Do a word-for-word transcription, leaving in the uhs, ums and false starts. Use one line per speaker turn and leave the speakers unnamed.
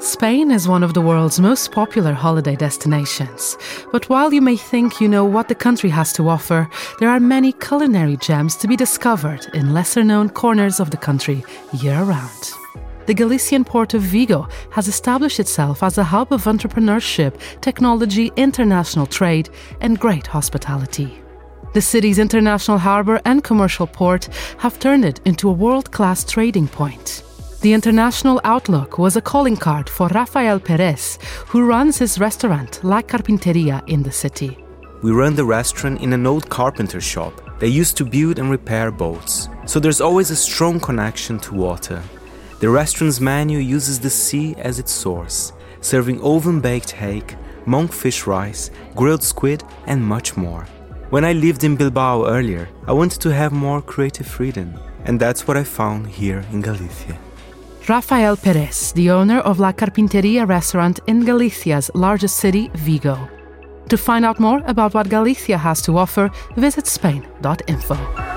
Spain is one of the world's most popular holiday destinations. But while you may think you know what the country has to offer, there are many culinary gems to be discovered in lesser-known corners of the country year-round. The Galician port of Vigo has established itself as a hub of entrepreneurship, technology, international trade, and great hospitality. The city's international harbour and commercial port have turned it into a world-class trading point. The international outlook was a calling card for Rafael Perez, who runs his restaurant La Carpinteria in the city.
We run the restaurant in an old carpenter shop. They used to build and repair boats, so there's always a strong connection to water. The restaurant's menu uses the sea as its source, serving oven-baked hake, monkfish rice, grilled squid, and much more. When I lived in Bilbao earlier, I wanted to have more creative freedom, and that's what I found here in Galicia.
Rafael Perez, the owner of La Carpinteria restaurant in Galicia's largest city, Vigo. To find out more about what Galicia has to offer, visit Spain dot info.